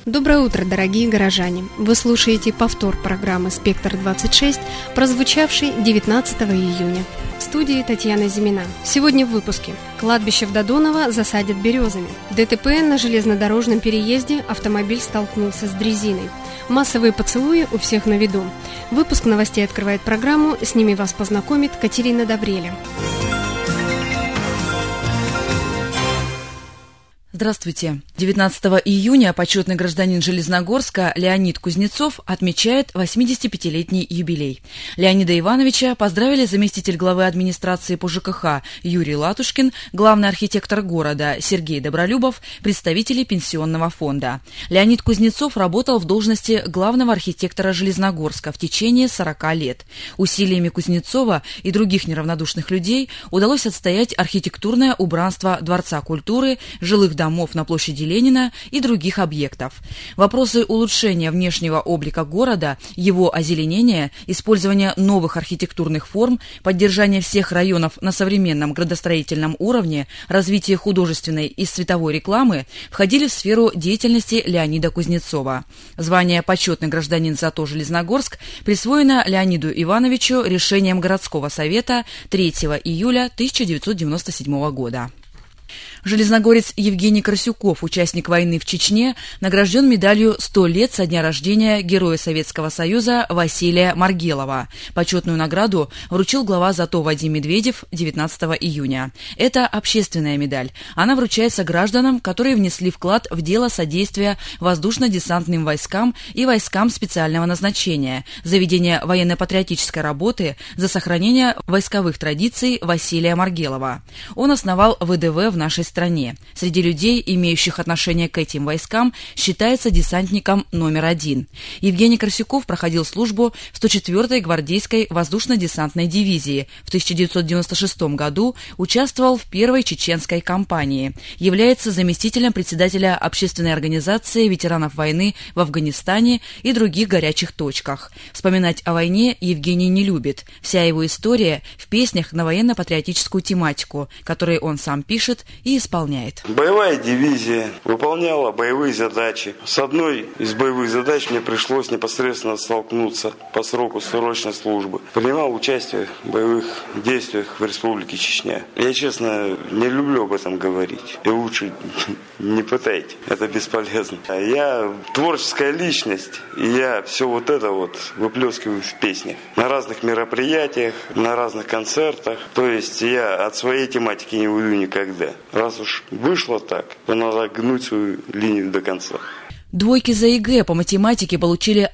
Доброе утро, дорогие горожане! Вы слушаете повтор программы «Спектр-26», прозвучавшей 19 июня. В студии Татьяна Зимина. Сегодня в выпуске. Кладбище в Додоново засадят березами. ДТП на железнодорожном переезде, автомобиль столкнулся с дрезиной. Массовые поцелуи у всех на виду. Выпуск новостей открывает программу, с ними вас познакомит Катерина Добреля. Здравствуйте. 19 июня почетный гражданин Железногорска Леонид Кузнецов отмечает 85-летний юбилей. Леонида Ивановича поздравили заместитель главы администрации по ЖКХ Юрий Латушкин, главный архитектор города Сергей Добролюбов, представители пенсионного фонда. Леонид Кузнецов работал в должности главного архитектора Железногорска в течение 40 лет. Усилиями Кузнецова и других неравнодушных людей удалось отстоять архитектурное убранство Дворца культуры, жилых домов на площади Ленина и других объектов. Вопросы улучшения внешнего облика города, его озеленения, использования новых архитектурных форм, поддержания всех районов на современном градостроительном уровне, развитие художественной и световой рекламы входили в сферу деятельности Леонида Кузнецова. Звание «Почетный гражданин ЗАТО Железногорск» присвоено Леониду Ивановичу решением городского совета 3 июля 1997 года. Железногорец Евгений Красюков, участник войны в Чечне, награжден медалью «100 лет со дня рождения Героя Советского Союза Василия Маргелова». Почетную награду вручил глава ЗАТО Вадим Медведев 19 июня. Это общественная медаль. Она вручается гражданам, которые внесли вклад в дело содействия воздушно-десантным войскам и войскам специального назначения, за ведение военно-патриотической работы, за сохранение войсковых традиций Василия Маргелова. Он основал ВДВ в нашей стране. Среди людей, имеющих отношение к этим войскам, считается десантником номер 1. Евгений Красюков проходил службу в 104-й гвардейской воздушно-десантной дивизии. В 1996 году участвовал в первой чеченской кампании. Является заместителем председателя общественной организации ветеранов войны в Афганистане и других горячих точках. Вспоминать о войне Евгений не любит. Вся его история в песнях на военно-патриотическую тематику, которые он сам пишет и исполняет. Боевая дивизия выполняла боевые задачи. С одной из боевых задач мне пришлось непосредственно столкнуться по сроку срочной службы. Принимал участие в боевых действиях в Республике Чечня. Я, честно, не люблю об этом говорить. И лучше не пытайте. Это бесполезно. Я творческая личность, и я все вот это выплескиваю в песнях. На разных мероприятиях, на разных концертах. То есть я от своей тематики не уйду никогда. Раз уж вышло так, то надо гнуть свою линию до конца. Двойки за ЕГЭ по математике получили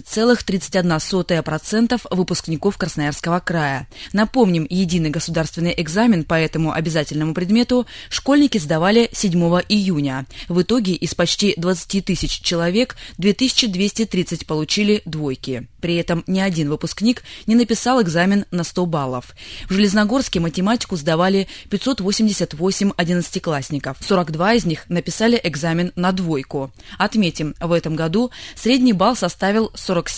11,31% выпускников Красноярского края. Напомним, единый государственный экзамен по этому обязательному предмету школьники сдавали 7 июня. В итоге из почти 20 тысяч человек 2230 получили двойки. При этом ни один выпускник не написал экзамен на 100 баллов. В Железногорске математику сдавали 588 одиннадцатиклассников. 42 из них написали экзамен на двойку. Отметим, в этом году средний балл составил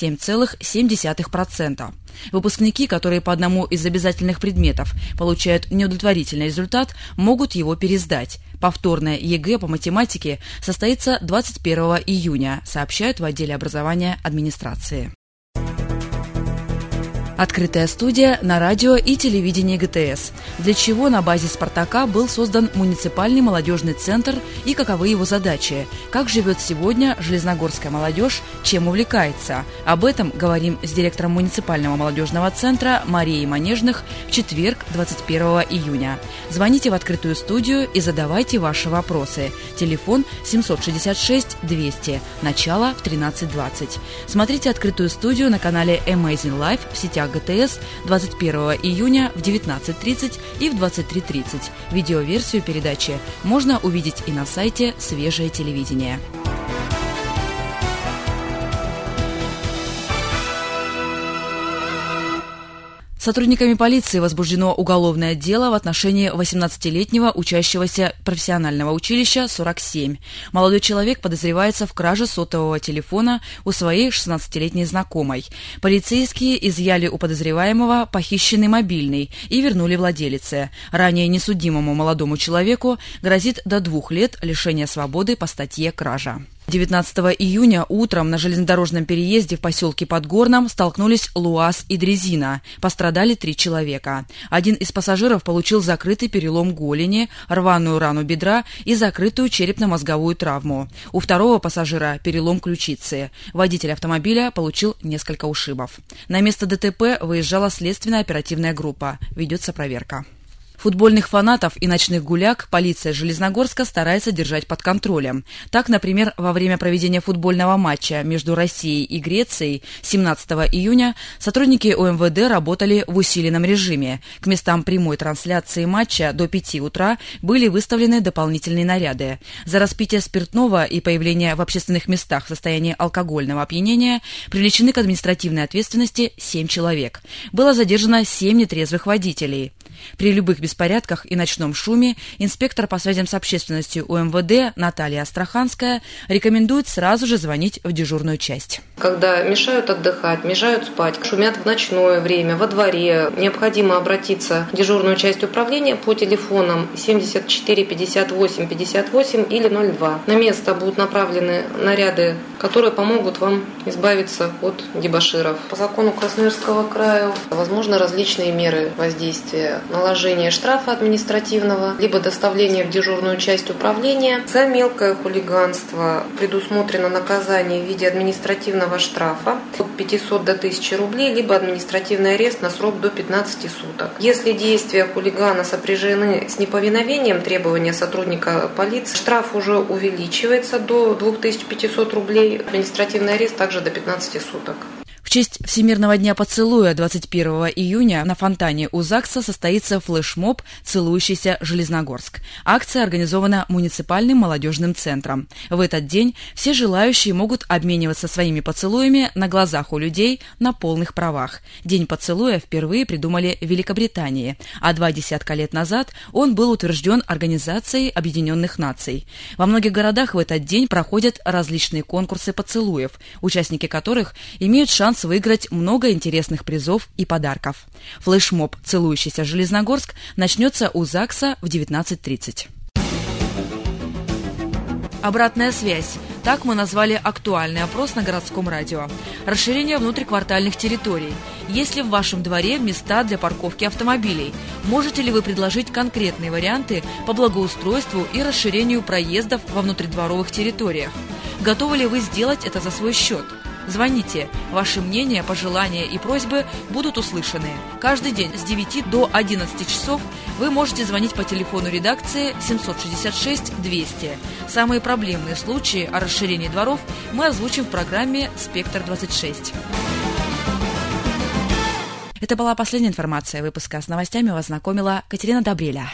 47,7%. Выпускники, которые по одному из обязательных предметов получают неудовлетворительный результат, могут его пересдать. Повторное ЕГЭ по математике состоится 21 июня, сообщают в отделе образования администрации. Открытая студия на радио и телевидении ГТС. Для чего на базе «Спартака» был создан муниципальный молодежный центр и каковы его задачи? Как живет сегодня железногорская молодежь? Чем увлекается? Об этом говорим с директором муниципального молодежного центра Марией Манежных в четверг, 21 июня. Звоните в открытую студию и задавайте ваши вопросы. Телефон 766-200. Начало в 13:20. Смотрите открытую студию на канале Amazing Life в сетях ГТС 21 июня в 19:30 и в 23:30. Видеоверсию передачи можно увидеть и на сайте «Свежее телевидение». Сотрудниками полиции возбуждено уголовное дело в отношении 18-летнего учащегося профессионального училища 47. Молодой человек подозревается в краже сотового телефона у своей 16-летней знакомой. Полицейские изъяли у подозреваемого похищенный мобильный и вернули владелице. Ранее несудимому молодому человеку грозит до 2 лет лишения свободы по статье «Кража». 19 июня утром на железнодорожном переезде в поселке Подгорном столкнулись ЛуАЗ и дрезина. Пострадали 3 человека. Один из пассажиров получил закрытый перелом голени, рваную рану бедра и закрытую черепно-мозговую травму. У второго пассажира перелом ключицы. Водитель автомобиля получил несколько ушибов. На место ДТП выезжала следственная оперативная группа. Ведется проверка. Футбольных фанатов и ночных гуляк полиция Железногорска старается держать под контролем. Так, например, во время проведения футбольного матча между Россией и Грецией 17 июня сотрудники УМВД работали в усиленном режиме. К местам прямой трансляции матча до 5 утра были выставлены дополнительные наряды. За распитие спиртного и появление в общественных местах в состоянии алкогольного опьянения привлечены к административной ответственности 7 человек. Было задержано 7 нетрезвых водителей. При любых беспорядках и ночном шуме инспектор по связям с общественностью УМВД Наталья Астраханская рекомендует сразу же звонить в дежурную часть. Когда мешают отдыхать, мешают спать, шумят в ночное время, во дворе, необходимо обратиться в дежурную часть управления по телефонам 74 58 58 или 02. На место будут направлены наряды, которые помогут вам избавиться от дебоширов. По закону Красноярского края возможны различные меры воздействия. Наложение штрафа административного, либо доставление в дежурную часть управления. За мелкое хулиганство предусмотрено наказание в виде административного штрафа от 500 до 1000 рублей, либо административный арест на срок до 15 суток. Если действия хулигана сопряжены с неповиновением требования сотрудника полиции, штраф уже увеличивается до 2500 рублей, административный арест также до 15 суток. В честь Всемирного дня поцелуя 21 июня на фонтане у ЗАГСа состоится флешмоб «Целующийся Железногорск». Акция организована муниципальным молодежным центром. В этот день все желающие могут обмениваться своими поцелуями на глазах у людей на полных правах. День поцелуя впервые придумали в Великобритании, а 2 десятка лет назад он был утвержден Организацией Объединенных Наций. Во многих городах в этот день проходят различные конкурсы поцелуев, участники которых имеют шанс выиграть много интересных призов и подарков. Флешмоб «Целующийся Железногорск» начнется у ЗАГСа в 19:30. Обратная связь. Так мы назвали актуальный опрос на городском радио. Расширение внутриквартальных территорий. Есть ли в вашем дворе места для парковки автомобилей? Можете ли вы предложить конкретные варианты по благоустройству и расширению проездов во внутридворовых территориях? Готовы ли вы сделать это за свой счет? Звоните. Ваши мнения, пожелания и просьбы будут услышаны. Каждый день с 9 до 11 часов вы можете звонить по телефону редакции 766-200. Самые проблемные случаи о расширении дворов мы озвучим в программе «Спектр-26». Это была последняя информация выпуска. С новостями вас знакомила Катерина Добреля.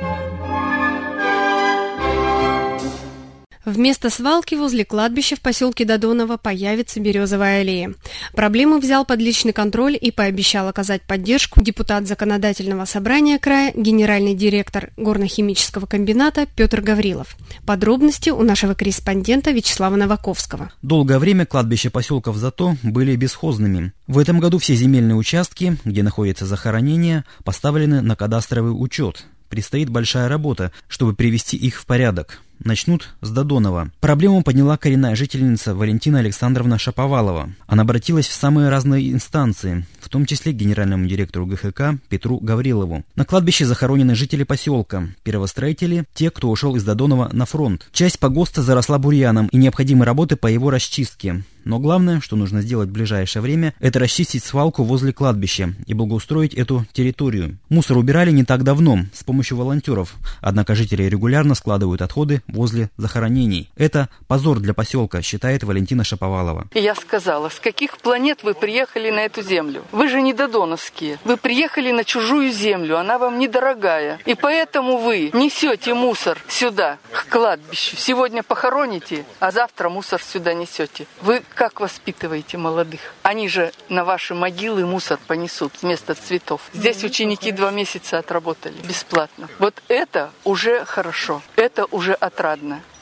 Вместо свалки возле кладбища в поселке Додоново появится березовая аллея. Проблему взял под личный контроль и пообещал оказать поддержку депутат Законодательного собрания края, генеральный директор горно-химического комбината Петр Гаврилов. Подробности у нашего корреспондента Вячеслава Новаковского. Долгое время кладбища поселков Зато были бесхозными. В этом году все земельные участки, где находятся захоронения, поставлены на кадастровый учет. Предстоит большая работа, чтобы привести их в порядок. Начнут с Додонова. Проблему подняла коренная жительница Валентина Александровна Шаповалова. Она обратилась в самые разные инстанции, в том числе к генеральному директору ГХК Петру Гаврилову. На кладбище захоронены жители поселка, первостроители, те, кто ушел из Додонова на фронт. Часть погоста заросла бурьяном и необходимы работы по его расчистке. Но главное, что нужно сделать в ближайшее время, это расчистить свалку возле кладбища и благоустроить эту территорию. Мусор убирали не так давно, с помощью волонтеров, однако жители регулярно складывают отходы возле захоронений. Это позор для поселка, считает Валентина Шаповалова. Я сказала, с каких планет вы приехали на эту землю? Вы же не додоновские. Вы приехали на чужую землю, она вам недорогая. И поэтому вы несете мусор сюда, к кладбищу. Сегодня похороните, а завтра мусор сюда несете. Вы как воспитываете молодых? Они же на ваши могилы мусор понесут вместо цветов. Здесь ученики 2 месяца отработали бесплатно. Вот это уже хорошо, это уже отрадно.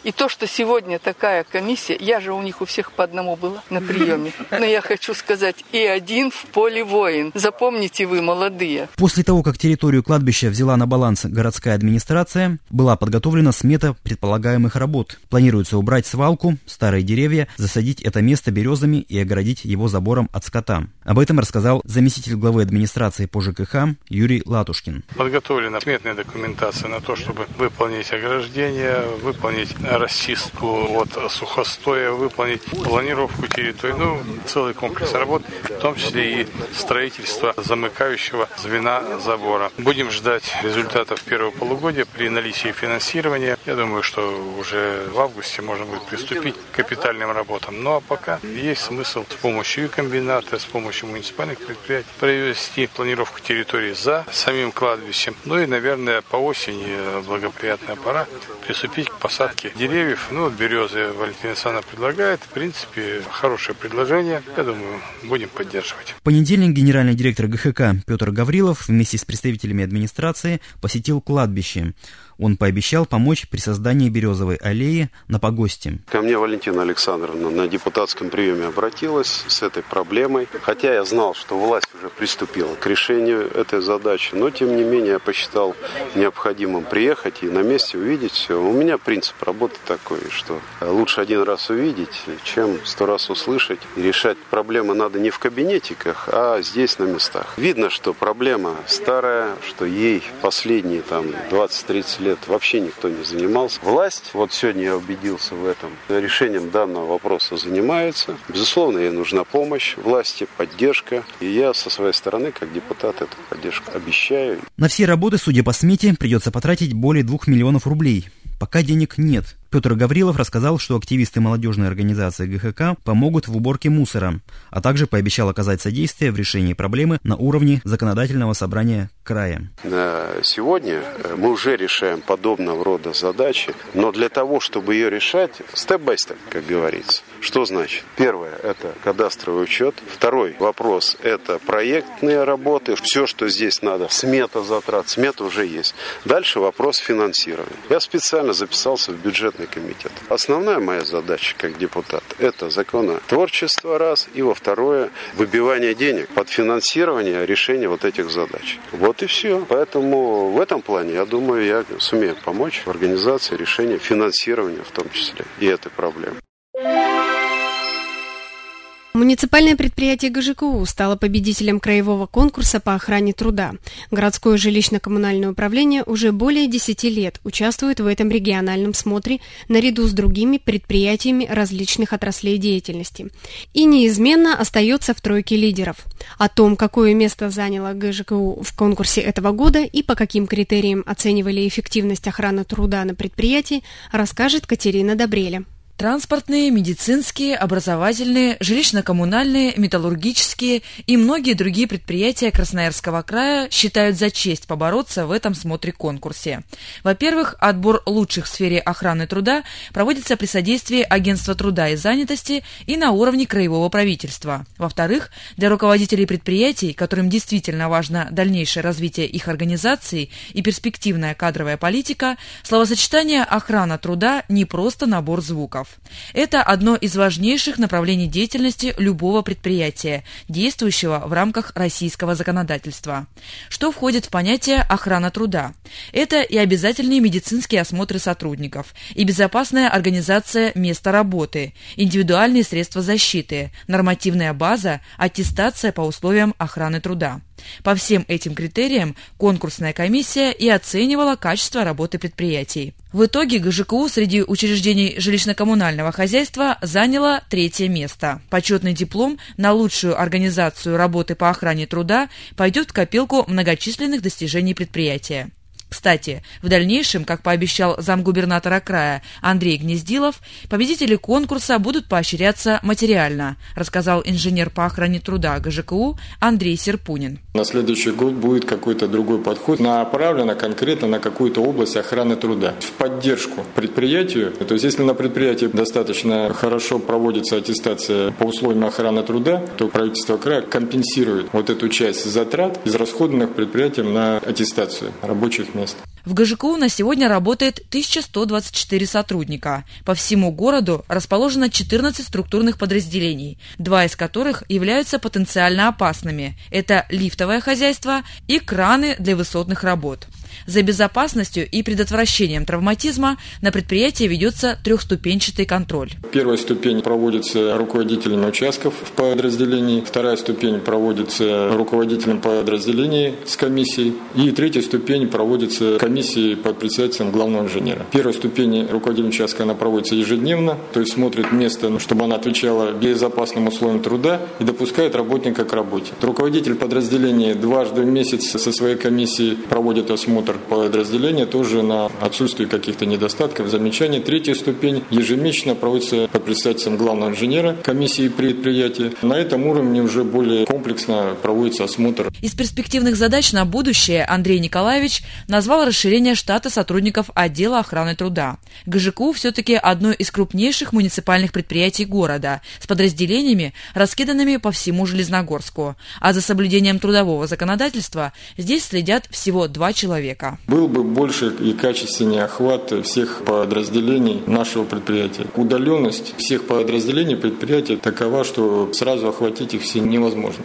И то, что сегодня такая комиссия, я же у них у всех по одному была на приеме. Но я хочу сказать, и один в поле воин. Запомните вы, молодые. После того, как территорию кладбища взяла на баланс городская администрация, была подготовлена смета предполагаемых работ. Планируется убрать свалку, старые деревья, засадить это место березами и огородить его забором от скота. Об этом рассказал заместитель главы администрации по ЖКХ Юрий Латушкин. Подготовлена сметная документация на то, чтобы выполнить ограждение, выполнить расчистку от сухостоя, выполнить планировку территории, целый комплекс работ, в том числе и строительство замыкающего звена забора. Будем ждать результатов первого полугодия при наличии финансирования. Я думаю, что уже в августе можно будет приступить к капитальным работам. Ну а пока есть смысл с помощью и комбината, с помощью муниципальных предприятий провести планировку территории за самим кладбищем. Ну и, наверное, по осени благоприятная пора приступить к посадке деревьев. Березы Валентина Александровна предлагает. В принципе, хорошее предложение. Я думаю, будем поддерживать. В понедельник генеральный директор ГХК Петр Гаврилов вместе с представителями администрации посетил кладбище. Он пообещал помочь при создании березовой аллеи на погосте. Ко мне Валентина Александровна на депутатском приеме обратилась с этой проблемой. Хотя я знал, что власть уже приступила к решению этой задачи, но тем не менее я посчитал необходимым приехать и на месте увидеть все. У меня принцип работы такой, что лучше один раз увидеть, чем 100 раз услышать. И решать проблемы надо не в кабинетиках, а здесь на местах. Видно, что проблема старая, что ей последние 20-30 лет вообще никто не занимался. Власть, сегодня я убедился в этом, решением данного вопроса занимается. Безусловно, ей нужна помощь власти, поддержка. И я со своей стороны, как депутат, эту поддержку обещаю. На все работы, судя по смете, придется потратить более 2 миллионов рублей. Пока денег нет. Петр Гаврилов рассказал, что активисты молодежной организации ГХК помогут в уборке мусора, а также пообещал оказать содействие в решении проблемы на уровне законодательного собрания края. Сегодня мы уже решаем подобного рода задачи, но для того, чтобы ее решать, степ-бай-степ, как говорится. Что значит? Первое – это кадастровый учет. Второй вопрос – это проектные работы. Все, что здесь надо, смета затрат, смета уже есть. Дальше вопрос финансирования. Я специально записался в бюджетный комитет. Основная моя задача как депутат – это законотворчество, раз, и во второе – выбивание денег под финансирование решения этих задач. Вот и все. Поэтому в этом плане, я думаю, я сумею помочь в организации решения финансирования в том числе и этой проблемы. Муниципальное предприятие ГЖКУ стало победителем краевого конкурса по охране труда. Городское жилищно-коммунальное управление уже более 10 лет участвует в этом региональном смотре наряду с другими предприятиями различных отраслей деятельности. И неизменно остается в тройке лидеров. О том, какое место заняло ГЖКУ в конкурсе этого года и по каким критериям оценивали эффективность охраны труда на предприятии, расскажет Катерина Добреля. Транспортные, медицинские, образовательные, жилищно-коммунальные, металлургические и многие другие предприятия Красноярского края считают за честь побороться в этом смотре-конкурсе. Во-первых, отбор лучших в сфере охраны труда проводится при содействии Агентства труда и занятости и на уровне краевого правительства. Во-вторых, для руководителей предприятий, которым действительно важно дальнейшее развитие их организации и перспективная кадровая политика, словосочетание «охрана труда» не просто набор звуков. Это одно из важнейших направлений деятельности любого предприятия, действующего в рамках российского законодательства. Что входит в понятие «охрана труда»? Это и обязательные медицинские осмотры сотрудников, и безопасная организация места работы, индивидуальные средства защиты, нормативная база, аттестация по условиям охраны труда. По всем этим критериям конкурсная комиссия и оценивала качество работы предприятий. В итоге ГЖКУ среди учреждений жилищно-коммунального хозяйства заняло 3-е место. Почетный диплом на лучшую организацию работы по охране труда пойдет в копилку многочисленных достижений предприятия. Кстати, в дальнейшем, как пообещал замгубернатора края Андрей Гнездилов, победители конкурса будут поощряться материально, рассказал инженер по охране труда ГЖКУ Андрей Серпунин. На следующий год будет какой-то другой подход, направлено конкретно на какую-то область охраны труда. В поддержку предприятию, то есть если на предприятии достаточно хорошо проводится аттестация по условиям охраны труда, то правительство края компенсирует эту часть затрат, израсходованных предприятием на аттестацию рабочих мест. В ГЖКУ на сегодня работает 1124 сотрудника. По всему городу расположено 14 структурных подразделений, 2 из которых являются потенциально опасными. Это лифтовое хозяйство и краны для высотных работ. За безопасностью и предотвращением травматизма на предприятии ведется трехступенчатый контроль. Первая ступень проводится руководителями участков в подразделении, вторая ступень проводится руководителем подразделений с комиссией, и третья ступень проводится комиссией под председательством главного инженера. Первая ступень руководителя участка она проводится ежедневно, то есть смотрит место, чтобы она отвечала безопасным условиям труда и допускает работника к работе. Руководитель подразделения дважды в месяц со своей комиссией проводит осмотр подразделения тоже на отсутствие каких-то недостатков, замечаний. Третья ступень ежемесячно проводится под председательством главного инженера комиссии предприятия. На этом уровне уже более комплексно проводится осмотр. Из перспективных задач на будущее Андрей Николаевич назвал расширение штата сотрудников отдела охраны труда. ГЖКУ все-таки одно из крупнейших муниципальных предприятий города с подразделениями, раскиданными по всему Железногорску. А за соблюдением трудового законодательства здесь следят всего 2 человека. Был бы больше и качественнее охват всех подразделений нашего предприятия. Удаленность всех подразделений предприятия такова, что сразу охватить их все невозможно.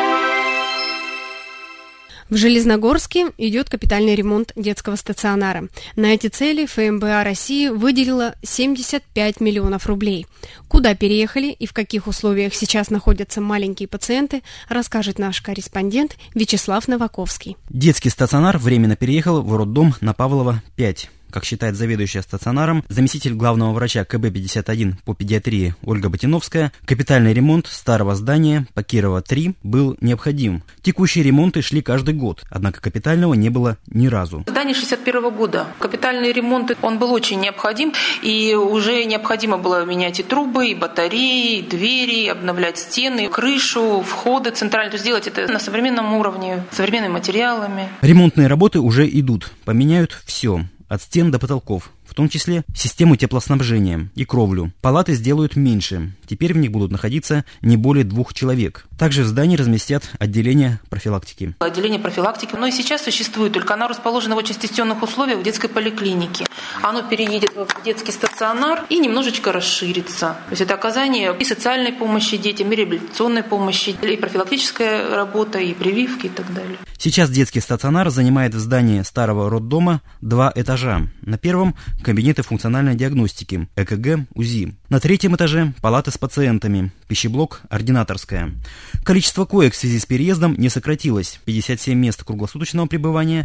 В Железногорске идет капитальный ремонт детского стационара. На эти цели ФМБА России выделила 75 миллионов рублей. Куда переехали и в каких условиях сейчас находятся маленькие пациенты, расскажет наш корреспондент Вячеслав Новаковский. Детский стационар временно переехал в роддом на Павлова, 5. Как считает заведующая стационаром, заместитель главного врача КБ-51 по педиатрии Ольга Ботиновская, капитальный ремонт старого здания по Кирова 3 был необходим. Текущие ремонты шли каждый год, однако капитального не было ни разу. Здание 1961 года. Капитальный ремонт, он был очень необходим, и уже необходимо было менять и трубы, и батареи, и двери, обновлять стены, крышу, входы центральные. То есть сделать это на современном уровне, современными материалами. Ремонтные работы уже идут, поменяют все. От стен до потолков, в том числе систему теплоснабжения и кровлю. Палаты сделают меньше, теперь в них будут находиться не более 2 человек. Также в здании разместят отделение профилактики. Отделение профилактики, но и сейчас существует, только оно расположено в очень стесненных условиях в детской поликлинике. Оно переедет в детский стационар и немножечко расширится. То есть это оказание и социальной помощи детям, и реабилитационной помощи, и профилактическая работа, и прививки и так далее. Сейчас детский стационар занимает в здании старого роддома 2 этажа. На первом – кабинеты функциональной диагностики, ЭКГ, УЗИ. На 3-м этаже – палаты с пациентами, пищеблок, ординаторская. Количество коек в связи с переездом не сократилось. 57 мест круглосуточного пребывания,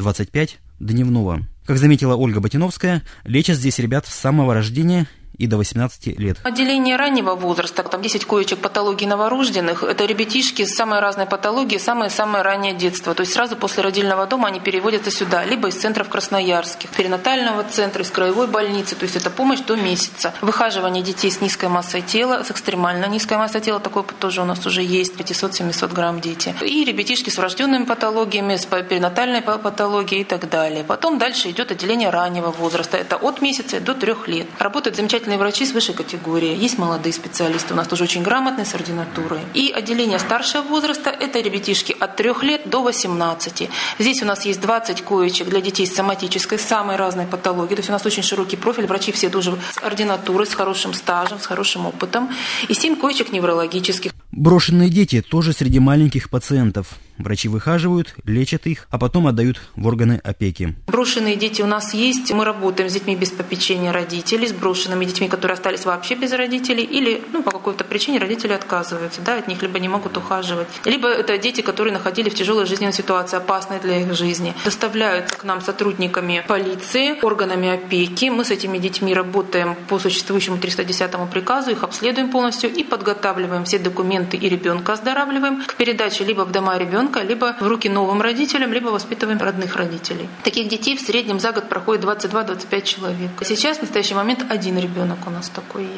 25 дневного. Как заметила Ольга Ботиновская, лечат здесь ребят с самого рождения и до 18 лет. Отделение раннего возраста, там 10 коечек патологии новорожденных, это ребятишки с самой разной патологией, самое-самое раннее детство. То есть сразу после родильного дома они переводятся сюда, либо из центров красноярских, перинатального центра, из краевой больницы, то есть это помощь до месяца. Выхаживание детей с низкой массой тела, с экстремально низкой массой тела, такой тоже у нас уже есть, 500-700 грамм дети. И ребятишки с врожденными патологиями, с перинатальной патологией и так далее. Потом дальше идет отделение раннего возраста, это от месяца до 3 лет. Работают замечательные врачи с высшей категории. Есть молодые специалисты, у нас тоже очень грамотные, с ординатурой. И отделение старшего возраста – это ребятишки от 3 лет до 18. Здесь у нас есть 20 коечек для детей с соматической, самой разной патологией. То есть у нас очень широкий профиль. Врачи все тоже с ординатурой, с хорошим стажем, с хорошим опытом. И 7 коечек неврологических. Брошенные дети тоже среди маленьких пациентов. Врачи выхаживают, лечат их, а потом отдают в органы опеки. Брошенные дети у нас есть. Мы работаем с детьми без попечения родителей, с брошенными детьми, которые остались вообще без родителей, или по какой-то причине родители отказываются, от них либо не могут ухаживать, либо это дети, которые находились в тяжелой жизненной ситуации, опасной для их жизни. Доставляются к нам сотрудниками полиции, органами опеки. Мы с этими детьми работаем по существующему 310 приказу, их обследуем полностью и подготавливаем все документы и ребенка оздоравливаем к передаче либо в дома ребенка, либо в руки новым родителям, либо воспитываем родных родителей. Таких детей в среднем за год проходит 22-25 человек. Сейчас в настоящий момент 1 ребенок у нас такой есть.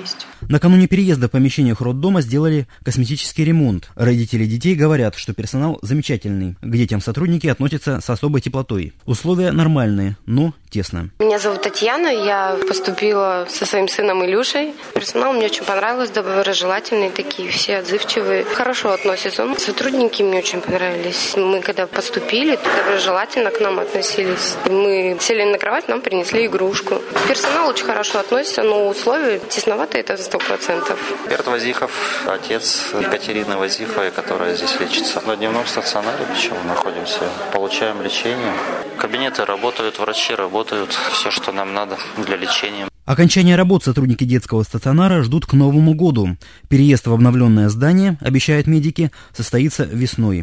Накануне переезда в помещениях роддома сделали косметический ремонт. Родители детей говорят, что персонал замечательный. К детям сотрудники относятся с особой теплотой. Условия нормальные, но тесно. Меня зовут Татьяна, я поступила со своим сыном Илюшей. Персонал мне очень понравился, доброжелательные такие, все отзывчивые, хорошо относятся. Сотрудники мне очень понравились. Мы когда поступили, доброжелательно к нам относились. Мы сели на кровать, нам принесли игрушку. Персонал очень хорошо относится, но условия тесновато, это 100%. Берт Вазихов, отец Екатерины Вазиховой, которая здесь лечится. На дневном стационаре почему находимся. Получаем лечение. Кабинеты работают, врачи работают, все, что нам надо для лечения. Окончание работ сотрудники детского стационара ждут к Новому году. Переезд в обновленное здание, обещают медики, состоится весной.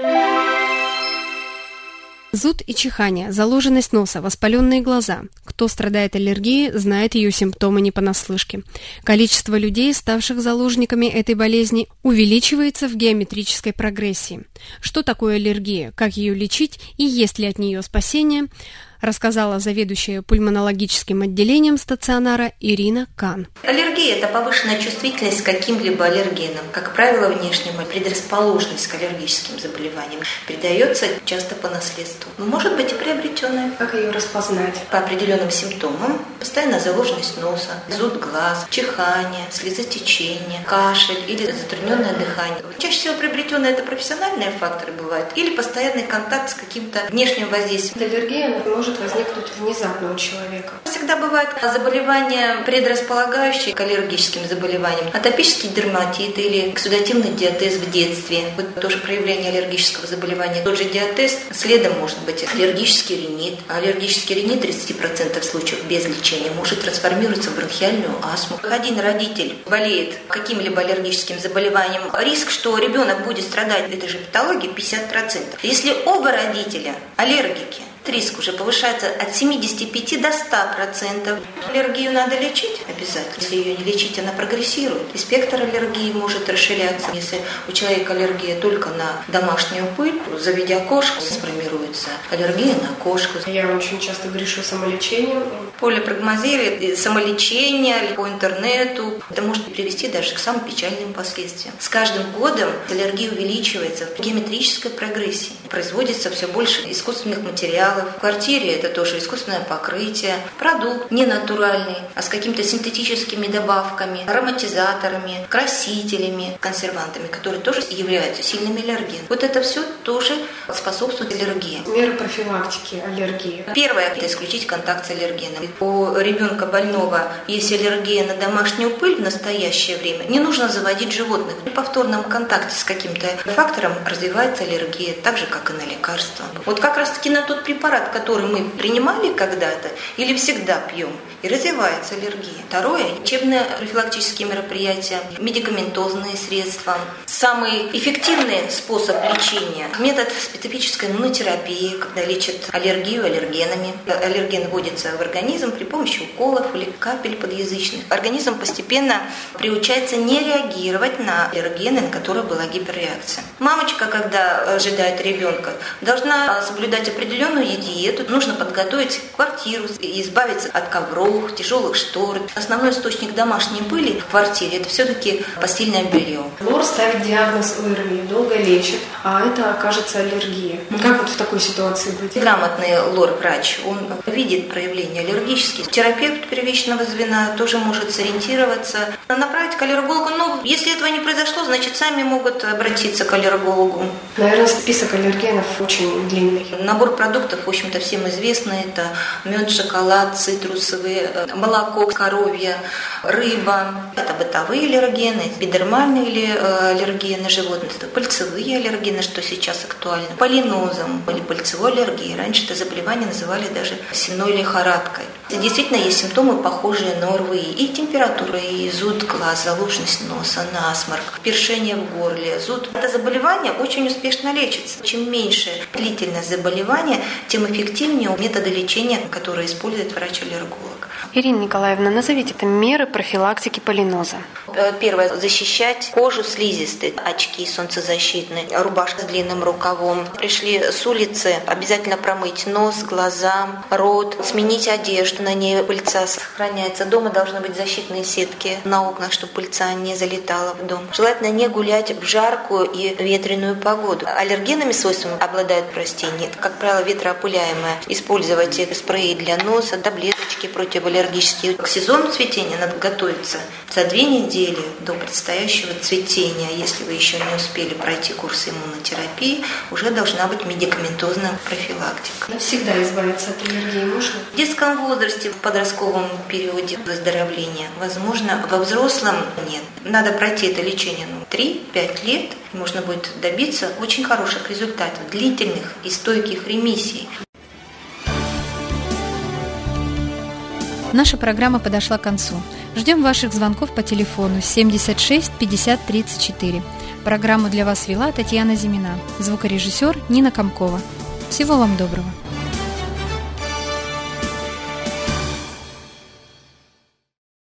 Зуд и чихание, заложенность носа, воспаленные глаза. Кто страдает аллергией, знает ее симптомы не понаслышке. Количество людей, ставших заложниками этой болезни, увеличивается в геометрической прогрессии. Что такое аллергия, как ее лечить и есть ли от нее спасение, рассказала заведующая пульмонологическим отделением стационара Ирина Кан. Аллергия – это повышенная чувствительность к каким-либо аллергенам. Как правило, внешняя предрасположенность к аллергическим заболеваниям передается часто по наследству. Но может быть и приобретенная. Как ее распознать? По определенным симптомам. Постоянная заложенность носа, зуд глаз, чихание, слезотечение, кашель или затрудненное дыхание. Чаще всего приобретенные – это профессиональные факторы бывают или постоянный контакт с каким-то внешним воздействием. Аллергия может возникнуть внезапно у человека. Всегда бывают заболевания, предрасполагающие к аллергическим заболеваниям. Атопический дерматит или эксудативный диатез в детстве. Вот тоже проявление аллергического заболевания. Тот же диатез, следом может быть аллергический ринит. Аллергический ринит 30% случаев без лечения может трансформироваться в бронхиальную астму. Один родитель болеет каким-либо аллергическим заболеванием, риск, что ребенок будет страдать этой же патологией, 50%. Если оба родителя аллергики, риск уже повышается от 75 до 100%. Аллергию надо лечить обязательно. Если ее не лечить, она прогрессирует. И спектр аллергии может расширяться. Если у человека аллергия только на домашнюю пыль, заведя кошку, сформируется аллергия на кошку. Я очень часто грешу самолечением. Полипрагмазия, самолечение по интернету. Это может привести даже к самым печальным последствиям. С каждым годом аллергия увеличивается в геометрической прогрессии. Производится все больше искусственных материалов. В квартире это тоже искусственное покрытие, продукт не натуральный, а с какими-то синтетическими добавками, ароматизаторами, красителями, консервантами, которые тоже являются сильными аллергенами. Вот это все тоже способствует аллергии. Меры профилактики аллергии. Первое – это исключить контакт с аллергеном. У ребенка больного есть аллергия на домашнюю пыль в настоящее время, не нужно заводить животных. При повторном контакте с каким-то фактором развивается аллергия, так же, как и на лекарства. Вот как раз-таки на тот препарат, который мы принимали когда-то или всегда пьем, и развивается аллергия. Второе – лечебные профилактические мероприятия, медикаментозные средства. Самый эффективный способ лечения – метод специфической иммунотерапии, когда лечат аллергию аллергенами. Аллерген вводится в организм при помощи уколов или капель подъязычных. Организм постепенно приучается не реагировать на аллергены, на которые была гиперреакция. Мамочка, когда ожидает ребенка, должна соблюдать определенную диету. Нужно подготовить квартиру, избавиться от ковров, тяжелых штор. Основной источник домашней пыли в квартире – это все-таки постельное белье. Лор ставит диагноз ОРВИ, долго лечит, а это окажется аллергия. Как вот в такой ситуации быть? Грамотный лор-врач, он видит проявления аллергические. Терапевт первичного звена тоже может сориентироваться, направить к аллергологу. Но если этого не произошло, значит, сами могут обратиться к аллергологу. Наверное, список аллергенов очень длинный. Набор продуктов, в общем-то, всем известный. Это мед, шоколад, цитрусовые, молоко коровье, рыба. Это бытовые аллергены, эпидермальные аллергены животных, это пыльцевые аллергены, что сейчас актуально. Полинозом или пыльцевой аллергией. Раньше это заболевание называли даже сенной лихорадкой. Действительно, есть симптомы, похожие на ОРВИ. И температура, и зуд глаз, заложенность носа, насморк, першение в горле, зуд. Это заболевание очень успешно лечится. Чем меньше длительность заболевания, тем эффективнее методы лечения, которые использует врач-аллерголог. Ирина Николаевна, назовите меры профилактики полиноза. Первое – защищать кожу слизистой, очки солнцезащитные, рубашка с длинным рукавом. Пришли с улицы, обязательно промыть нос, глаза, рот, сменить одежду, на ней пыльца сохраняется. Дома должны быть защитные сетки на окнах, чтобы пыльца не залетала в дом. Желательно не гулять в жаркую и ветреную погоду. Аллергенными свойствами обладают растения, как правило, ветроопыляемые. Использовать спреи для носа, таблеточки противоаллергические. К сезону цветения надо готовиться за 2 недели до предстоящего цветения. Если вы еще не успели пройти курс иммунотерапии, уже должна быть медикаментозная профилактика. Всегда избавиться от аллергии можно? В детском возрасте, в подростковом периоде выздоровления возможно, во взрослом нет. Надо пройти это лечение 3-5 лет, можно будет добиться очень хороших результатов, длительных и стойких ремиссий. Наша программа подошла к концу. Ждем ваших звонков по телефону 76 50 34. Программу для вас вела Татьяна Зимина, звукорежиссер Нина Комкова. Всего вам доброго.